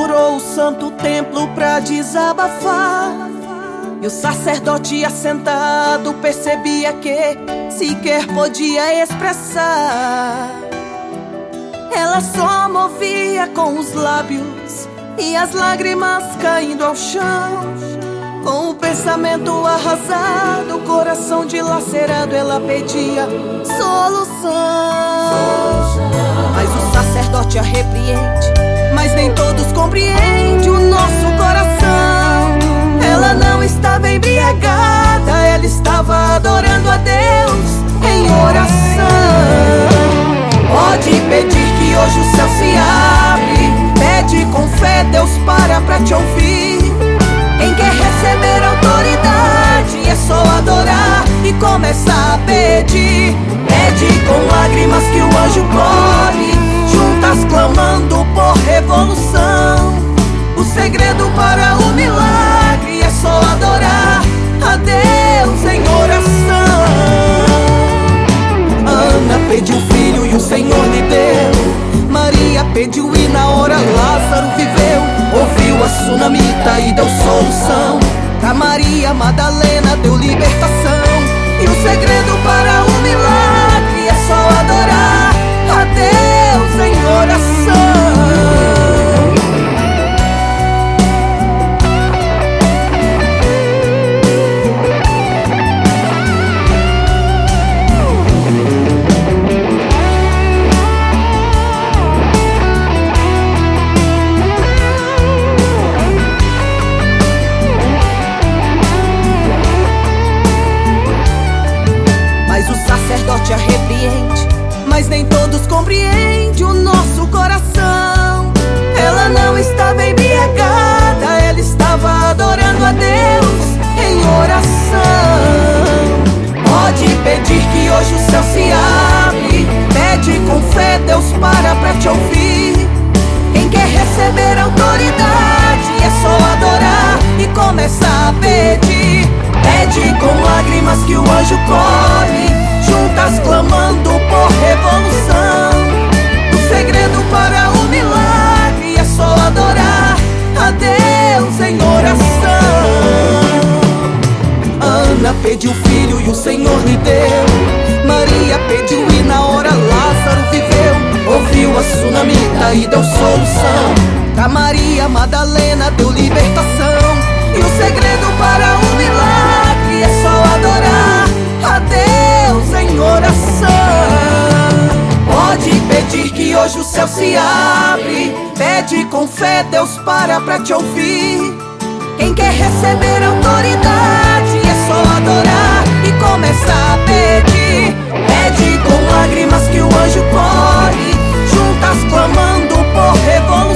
procurou o santo templo pra desabafar. E o sacerdote assentado percebia que sequer podia expressar. Ela só movia com os lábios e as lágrimas caindo ao chão. Com o pensamento arrasado, o coração dilacerado, ela pedia solução. Mas o sacerdote a repreende, mas nem todos compreendem o nosso coração. Ela não estava embriagada, ela estava adorando a Deus em oração. Pode pedir que hoje o céu se abre, pede com fé, Deus para pra te ouvir. Quem quer receber autoridade é só adorar e começar a pedir. Pede com lágrimas que o anjo colhe, juntas clamando por revolução. O segredo para o milagre é só adorar a Deus em oração. Ana pediu filho e o Senhor lhe deu. Maria pediu e na hora Lázaro viveu. Ouviu a sunamita e deu solução. Pra Maria Madalena deu libertação. E o segredo para o milagre é só adorar a Deus em oração. A repreende, mas nem todos compreendem o nosso coração. Ela não estava embriagada, ela estava adorando a Deus em oração. Pode pedir que hoje o céu se abre, pede com fé, Deus para pra te ouvir. Quem quer receber autoridade é só adorar e começar a pedir. Pede com lágrimas que o anjo colhe, juntas clamando por revolução. O segredo para o milagre é só adorar a Deus em oração. Ana pediu filho e o Senhor lhe deu. Maria pediu e na hora Lázaro viveu. Ouviu a sunamita e deu solução. Pra Maria Madalena deu libertação. E o segredo para o milagre é só adorar a Deus em oração. Pode pedir que hoje o céu se abre, pede com fé, Deus para pra te ouvir. Quem quer receber autoridade é só adorar e começar a pedir. Pede com lágrimas que o anjo colhe, juntas clamando por revolução.